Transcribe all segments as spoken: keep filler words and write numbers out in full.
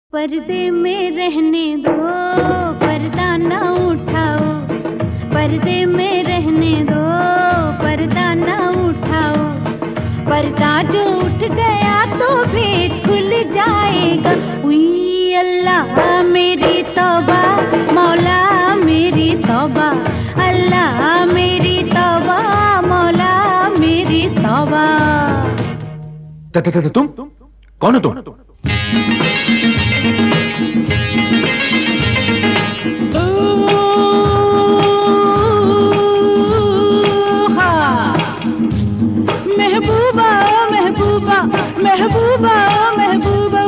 पर्दे में रहने दो, पर्दा ना उठाओ। पर्दे में रहने दो, पर्दा ना उठाओ। पर्दा जो उठ गया तो भेद खुल जाएगा। उई अल्लाह मेरी तौबा, मौला मेरी तौबा, अल्लाह मेरी तौबा, मौला मेरी तौबा। तुम कौन हो तुम? महबूबा महबूबा महबूबा महबूबा,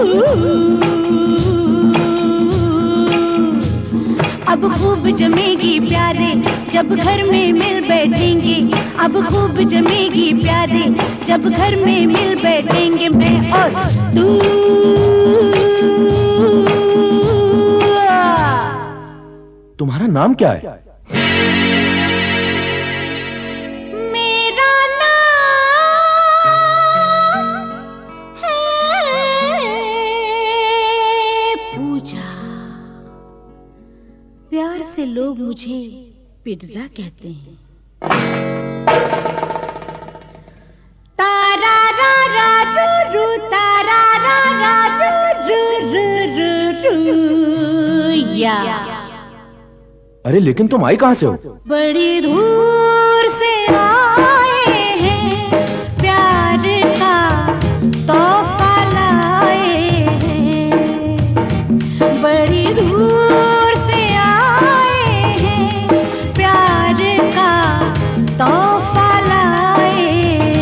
अब खूब जमेगी प्यारे जब घर में मिल बैठेंगे। अब खूब जमेगी प्यारे जब घर में मिल बैठेंगे। मैं और तू तुम्हारा नाम क्या है? मेरा नाम है पूजा। प्यार से लोग मुझे पिज्जा कहते हैं। तारा रा रा रू रू, तारा रा रा रू रू रू रू या। अरे लेकिन तुम आई कहाँ से हो? बड़ी दूर से आए हैं, प्यार का तोहफा लाए हैं। बड़ी दूर से आए हैं, प्यार का तोहफा लाए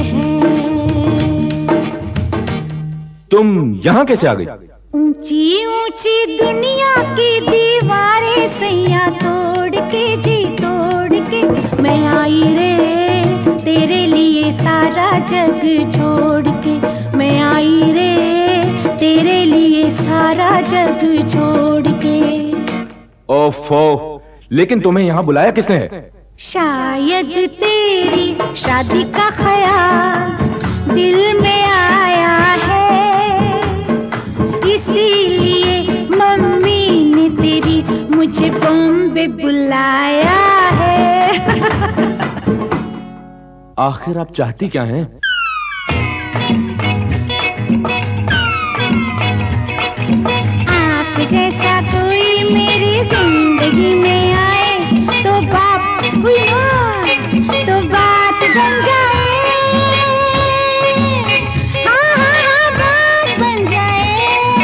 हैं। तुम यहाँ कैसे आ गई? ऊंची ऊंची दुनिया की दीवारें सैया तोड़ के जी तोड़ के मैं आई रे तेरे लिए सारा जग छोड़ के। मैं आई रे तेरे लिए सारा जग छोड़ के। ओफो, लेकिन तुम्हें यहाँ बुलाया किसने है? शायद तेरी शादी का ख्याल दिल में आया है, इसीलिए मम्मी ने तेरी मुझे बॉम्बे बुलाया है। आखिर आप चाहती क्या हैं? आप जैसा कोई मेरी जिंदगी में आए तो बात हुई ना, तो बात बन जाए। हाँ हाँ हाँ बात बन जाए।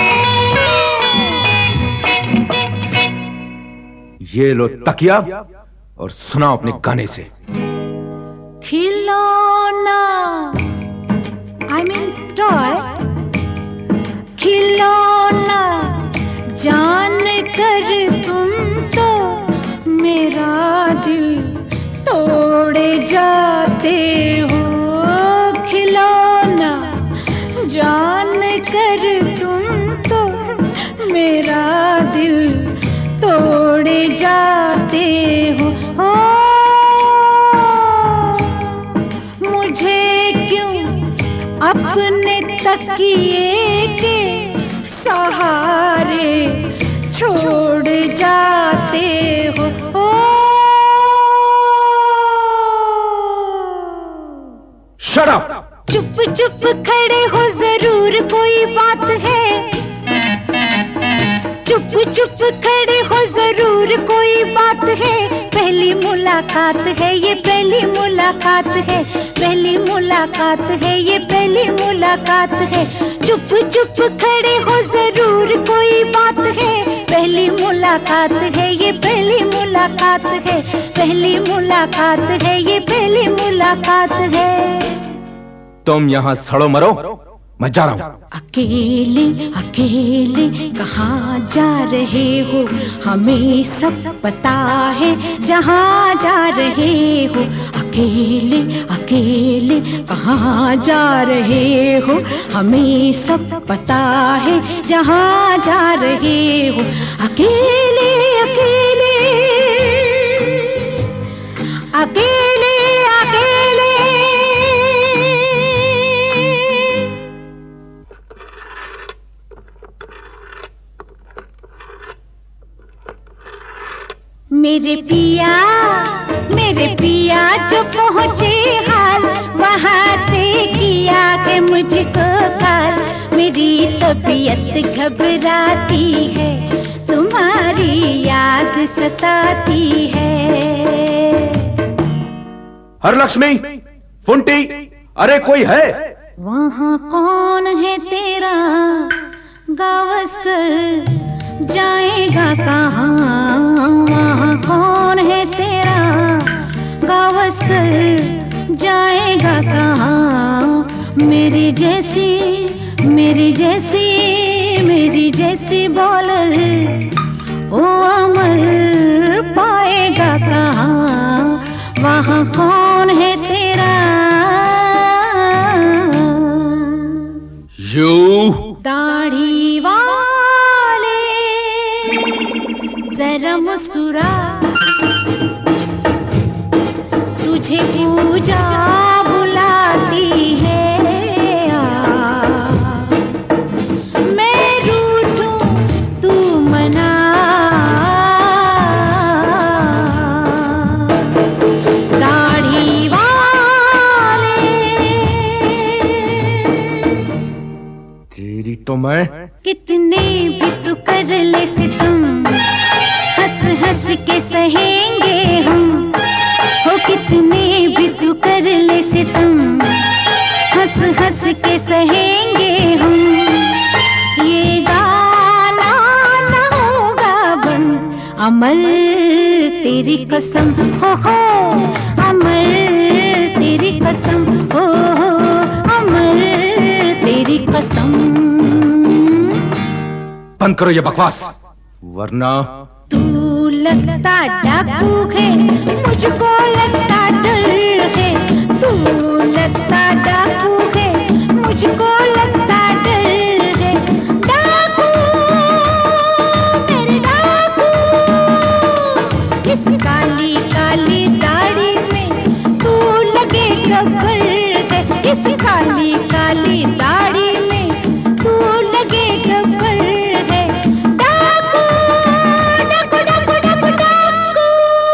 ये लो तकिया और सुनाओ अपने गाने से। खिलौना आई मीन टॉय, खिलौना जान कर तुम तो मेरा दिल तोड़े जाते हो। खिलौना जान कर तुम तो मेरा दिल तोड़े जाते हो। ओ, मुझे क्यों अपने तकिए के सहारे छोड़ जाते हो। Oh, shut up! चुप चुप खड़े हो जरूर कोई बात है। चुप चुप खड़े हो जरूर कोई बात है। पहली मुलाकात है ये पहली मुलाकात है, पहली मुलाकात है ये पहली मुलाकात है। चुप चुप खड़े हो जरूर कोई बात है। पहली मुलाकात है ये पहली मुलाकात है, पहली मुलाकात है ये पहली मुलाकात है। तुम यहाँ सड़ो मरो, मैं जा रहा हूँ। अकेले अकेले कहाँ जा रहे हो, हमें सब पता है जहाँ जा रहे हो। अकेले अकेले कहाँ जा रहे हो, हमें सब पता है जहाँ जा रहे हो। अकेले अकेले अकेले अकेले मेरे पिया मेरे पिया जो पहुँचे हाल, वहाँ से किया है मुझको काल। मेरी तबीयत घबराती है, तुम्हारी याद सताती है। हरलक्ष्मी, फुंटी, अरे कोई है? वहाँ कौन है तेरा गावस्कर, जाएगा कहाँ? वहाँ कौन है तेरा गावस्कर, जाएगा कहाँ? मेरी जैसी मेरी जैसी मेरी जैसी बॉलर ओ अमर पाएगा कहाँ? वहाँ कौन है तेरा? यू दाढ़ी वाले जरा मुस्कुरा, तुझे पूजा बुलाती है। मैं रूठूं तू मना, दाढ़ी वाले। तेरी तो मैं कितने भी तू कर ले सितम, हंस हंस के सहेंगे हम। हो कितने भी तू कर ले सितम, हंस हंस के सहेंगे हम। ये गाना न होगा बंद, अमर तेरी कसम हो हो, अमर तेरी कसम हो हो, अमर तेरी कसम। बंद करो ये बकवास, वरना तू लगता डाकू है, मुझको लगता डर है। तू लगता डाकू है, मुझको लगता डर है। डाकू मेरे डाकू, इस काली काली दाढ़ी में तू लगे गब्बर है। इस काली काली दाढ़ी में तू लगे गब्बर है। डाकू डाकू डाकू डाकू डाकू।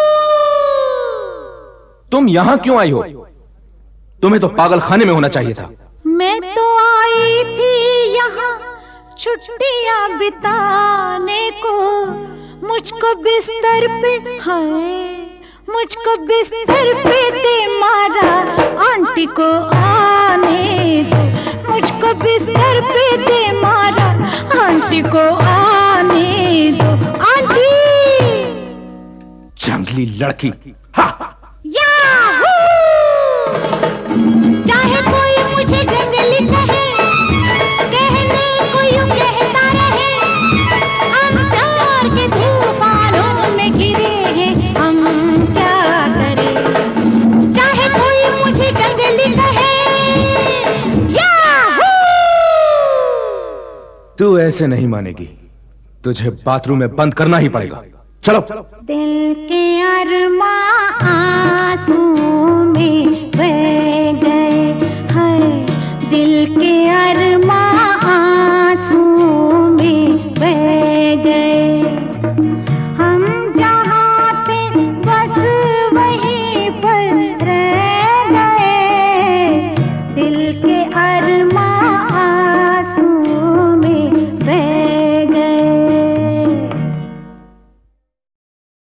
तुम यहाँ क्यों आई हो? तुम्हें तो पागल खाने में होना चाहिए था। मैं तो आई थी यहाँ छुट्टियाँ बिताने को, मुझको बिस्तर पे हाय, मुझको बिस्तर पे दे मारा, आंटी को आने दो। मुझको बिस्तर पे दे मारा, आंटी को आने दो। आंटी जंगली लड़की, हाँ। याहू! चाहे कोई मुझे जंगली कहे, कहने को यूं कहता रहे। हम प्यार के तूफानों में घिरे हैं, हम क्या करें? चाहे कोई मुझे जंगली कहे, याहू! तू ऐसे नहीं मानेगी, तुझे बाथरूम में बंद करना ही पड़ेगा। चलो। दिल के अरमां आंसू में बह